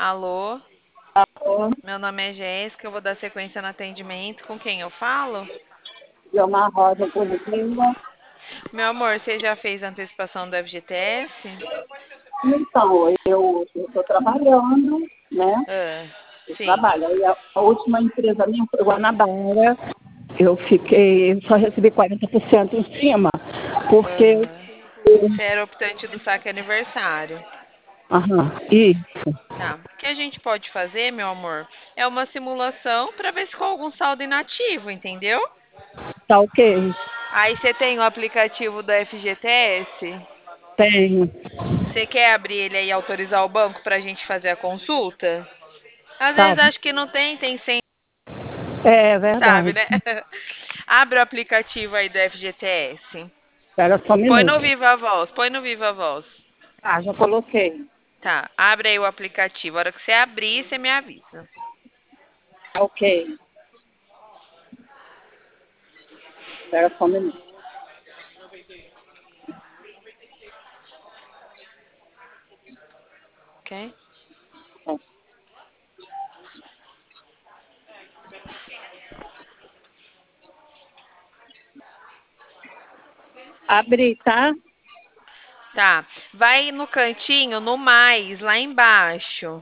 Alô, Alô, meu nome é Jéssica, eu vou dar sequência no atendimento. Com quem eu falo? Diomar Rosa Positiva. Meu amor, você já fez a antecipação do FGTS? Então, eu estou trabalhando, né? Ah, Eu sim. trabalho. Aí a última empresa minha foi Guanabara. Eu só recebi 40% em cima, porque Aham. Você era optante do saque aniversário. isso, Tá. O que a gente pode fazer, meu amor, é uma simulação para ver se ficou algum saldo inativo, entendeu? tá ok? Aí você tem o aplicativo do FGTS? Tenho, Você quer abrir ele aí e autorizar o banco para a gente fazer a consulta? Às tá? vezes acho que não tem, tem sem, É sabe, verdade. né? Abre o aplicativo aí do FGTS. Espera só um Põe no minuto. Viva Voz, põe no Viva Voz. Ah, já coloquei. Tá, abre aí o aplicativo. A hora que você abrir, você me avisa. Tá ok. Espera só um minuto. Ok? Abri, tá? Tá. Vai no cantinho, no mais, lá embaixo.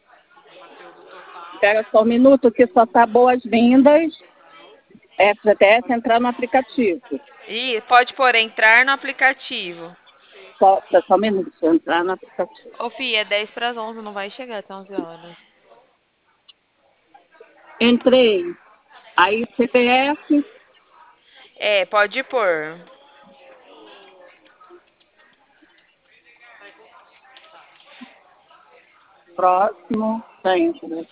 Espera só um minuto que só tá boas-vindas. FGTS entrar no aplicativo. E pode pôr entrar no aplicativo. Só um minuto, deixa eu entrar no aplicativo. Ô, Fia, é 10 para as 11, não vai chegar até 11 horas. Entrei. Aí CPF, É, pode pôr. próximo, sempre.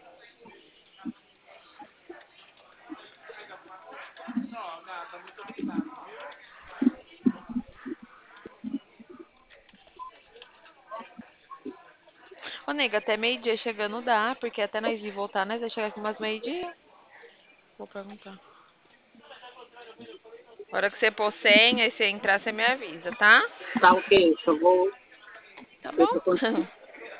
Ô, nega, até meio-dia chegando dá, porque até nós ir voltar, nós vai chegar aqui umas meio-dia. Vou perguntar. A hora que você pôr senha e você entrar, você me avisa, tá? Tá ok, eu vou Tá ver se eu bom? consigo.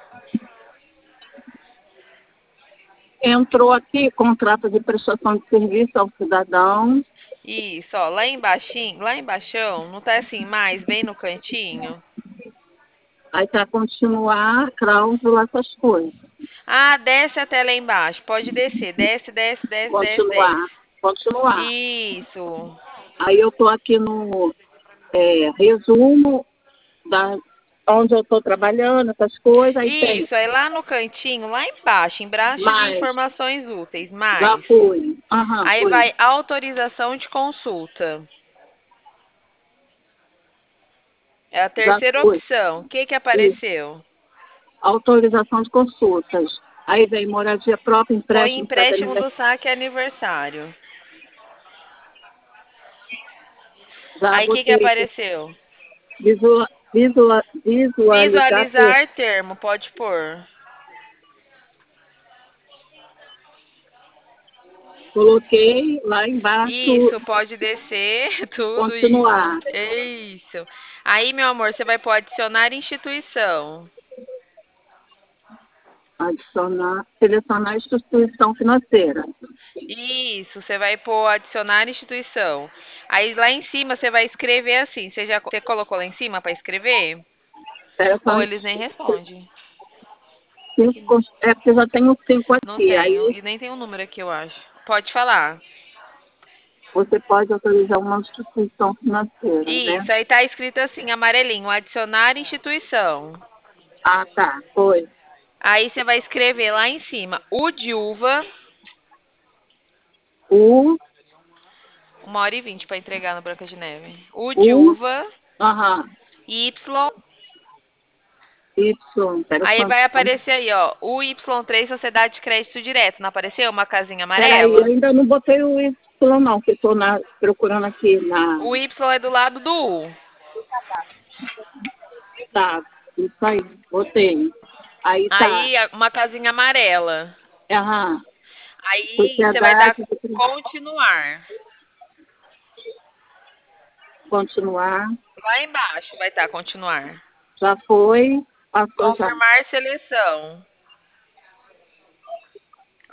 Entrou aqui contrato de prestação de serviço ao cidadão. Isso, ó, lá embaixão, não tá assim mais, bem no cantinho? Aí tá continuar, cláusula, essas coisas. Ah, desce até lá embaixo, pode descer, desce, desce, desce, desce, desce. Continuar, continuar. Isso, Aí eu tô aqui no resumo da onde eu estou trabalhando, essas coisas, aí tem isso, aí lá no cantinho, lá embaixo de mais, informações úteis, já mais. fui. Aí Fui. vai autorização de consulta. É a Já terceira fui. opção. O que que Isso. apareceu? Autorização de consultas. Aí vem moradia própria, Põe empréstimo, empréstimo cidadania. do saque aniversário. Já Aí o que que botei apareceu? visualizar ter. Visualizar termo, pode pôr. Coloquei lá embaixo, Isso, pode descer, tudo isso. continuar. É isso. Aí, meu amor, você vai pôr adicionar instituição. Adicionar, selecionar instituição financeira. Isso, você vai pôr adicionar instituição. Aí lá em cima você vai escrever assim. Você colocou lá em cima para escrever? Ou Selecionar eles nem respondem? cinco, é porque já tenho 5 Não aqui. tenho. Aí E nem tem um número aqui, eu acho. Pode falar. você pode autorizar uma instituição financeira, né? Isso, aí tá escrito assim, amarelinho, adicionar instituição. Ah, tá. Foi. Aí você vai escrever lá em cima, U de uva, U, 1h20 para entregar no Branca de Neve. U de U, uva, aham, Y, Y, pera aí só. vai aparecer aí, ó, UY3 Sociedade de Crédito Direto, não apareceu? Uma casinha Peraí, eu amarela? ainda não botei o Y não, que estou procurando aqui na. O Y é do lado do U. Tá, isso aí, botei. Aí tá, Aí uma casinha amarela. aham, Aí você vai dar sociedade, continuar. continuar, Lá embaixo vai estar continuar. já foi, passou já. Confirmar seleção.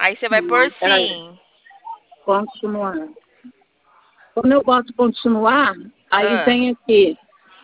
Aí você vai pôr Peraí. sim. Continuar. Quando eu boto continuar, aí Ah, vem aqui,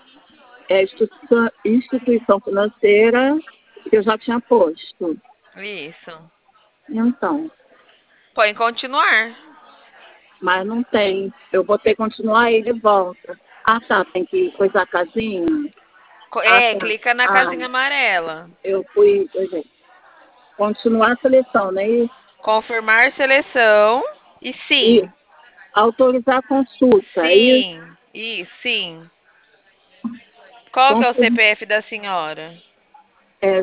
instituição financeira, que eu já tinha posto. isso. Então, Põe continuar. mas não tem. Eu botei continuar e ele volta. Ah, tá, tem que coisar a casinha. Ah, É, tá. clica na Ah, casinha amarela. eu fui, pois é. Continuar a seleção, né? Confirmar seleção e E sim. autorizar a consulta. E Sim. Isso, sim. Qual que é o CPF da senhora? é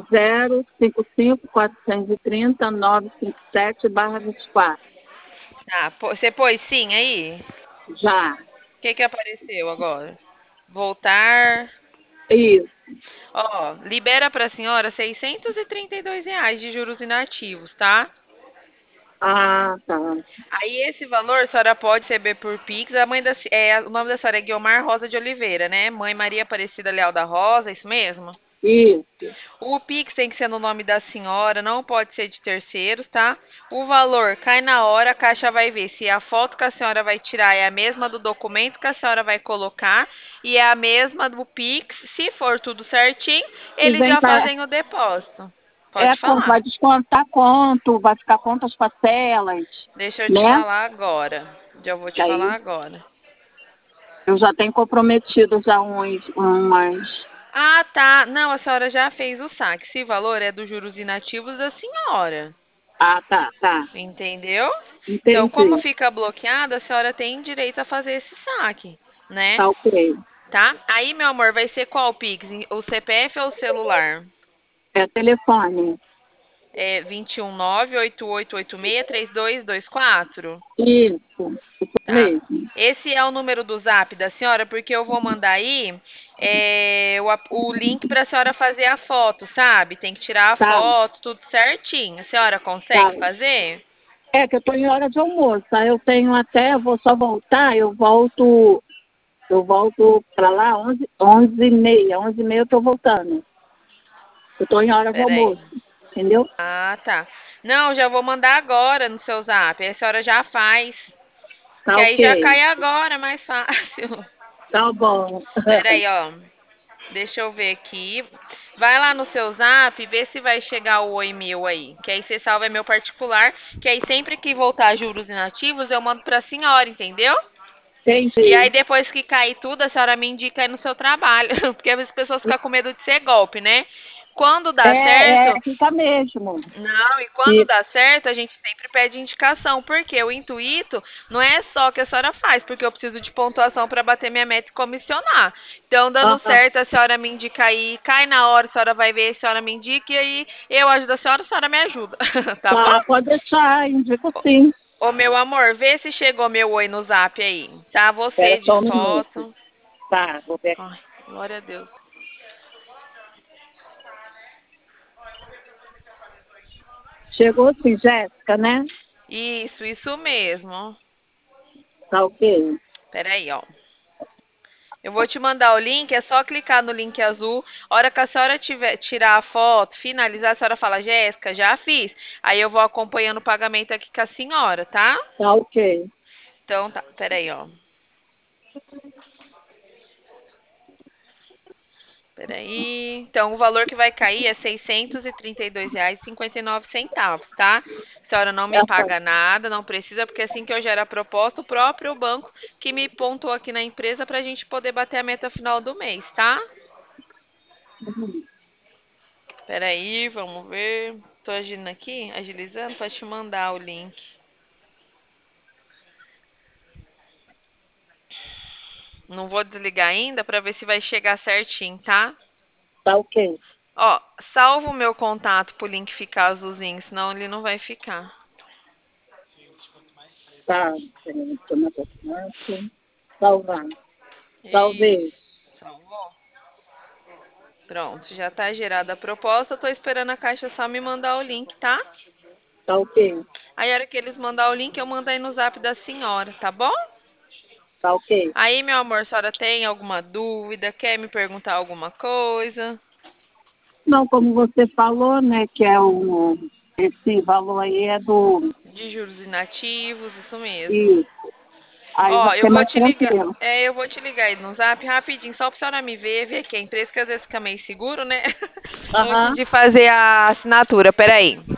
055-430-957/24. Ah, você pôs sim aí? Já. O que que apareceu agora? Voltar. Isso. Ó, libera para a senhora R$ 632 de juros inativos, tá? Ah, tá. Aí esse valor a senhora pode receber por Pix. O nome da senhora é Guiomar Rosa de Oliveira, né? Mãe Maria Aparecida Leal da Rosa, isso mesmo? Isso. O Pix tem que ser no nome da senhora, não pode ser de terceiros, tá? O valor cai na hora, a Caixa vai ver se a foto que a senhora vai tirar é a mesma do documento que a senhora vai colocar e é a mesma do Pix. Se for tudo certinho, E eles vem já cá, fazem o depósito. Pode vai falar. descontar quanto? Vai ficar quantas parcelas? Deixa eu te Né? falar agora. Já vou Que te falar aí agora. eu já tenho comprometido já umas. Ah, tá. Não, a senhora já fez o saque. Esse valor é dos juros inativos da senhora. Ah, tá, tá. Entendeu? Então, como Entendi. fica bloqueada, a senhora tem direito a fazer esse saque, né? Tá ok. Tá? Aí, meu amor, vai ser qual Pix? O CPF ou o celular? É telefone. É 21988863224? Isso Tá. mesmo. Esse é o número do Zap da senhora, porque eu vou mandar aí o link para a senhora fazer a foto, sabe? Tem que tirar a Tá, foto, tudo certinho. A senhora consegue tá. fazer? É que eu tô em hora de almoço, tá? Eu tenho até, eu vou só voltar, eu volto para lá 11h30, 11h30 eu tô voltando. Eu tô em hora de Peraí. almoço, entendeu? Ah, tá. Não, já vou mandar agora no seu Zap. Aí a senhora já faz. Que Tá aí já ok. cai agora, mais fácil. Tá bom. Peraí, ó. Deixa eu ver aqui. Vai lá no seu Zap, vê se vai chegar o Oi Mil aí. Que aí você salva é meu particular. Que aí sempre que voltar juros inativos, eu mando pra senhora, entendeu? E Entendi. aí depois que cair tudo, a senhora me indica aí no seu trabalho. Porque as pessoas ficam com medo de ser golpe, né? Quando dá certo, Fica mesmo. não, e quando E, dá certo, a gente sempre pede indicação, porque o intuito não é só o que a senhora faz, porque eu preciso de pontuação para bater minha meta e comissionar. Então, dando ah, certo, a senhora me indica aí, cai na hora, a senhora vai ver, a senhora me indica, e aí eu ajudo a senhora me ajuda. Tá bom? tá, pode deixar, indico sim. Ô, meu amor, vê se chegou meu oi no zap aí. Tá? Espera Você de só um minuto. foto. Tá, vou ver. Ai, glória a Deus. Chegou sim, Jéssica, né? Isso mesmo. Tá ok. Peraí, ó. Eu vou te mandar o link, é só clicar no link azul. A hora que a senhora tirar a foto, finalizar, a senhora fala, Jéssica, já fiz. Aí eu vou acompanhando o pagamento aqui com a senhora, tá? Tá ok. Então tá, peraí, ó. Peraí. Então o valor que vai cair é R$ 632,59, tá? A senhora não me Tá bom. paga nada, não precisa, porque assim que eu gero a proposta, o próprio banco que me pontuou aqui na empresa pra gente poder bater a meta final do mês, tá? Peraí, vamos ver. Tô agindo aqui, agilizando para te mandar o link. Não vou desligar ainda para ver se vai chegar certinho, tá? Tá ok. Ó, salva o meu contato pro link ficar azulzinho, senão ele não vai ficar. Tá. Peraí, toma documento. Salvar. Salvei. Isso. Salvou? Pronto, já tá gerada a proposta. Tô esperando a Caixa só me mandar o link, tá? Tá ok. Aí, a hora que eles mandar o link, eu mando aí no zap da senhora, tá bom? Tá ok. Aí, meu amor, a senhora tem alguma dúvida? Quer me perguntar alguma coisa? Não, como você falou, né, que é um. Esse valor aí é do. De juros inativos, isso mesmo. Isso. Aí vai Ó, eu ser vou mais te ligar. tranquilo. Eu vou te ligar aí no Zap rapidinho, só pra senhora me ver aqui a empresa, que às vezes fica meio seguro, né? Antes Aham. de fazer a assinatura. Peraí.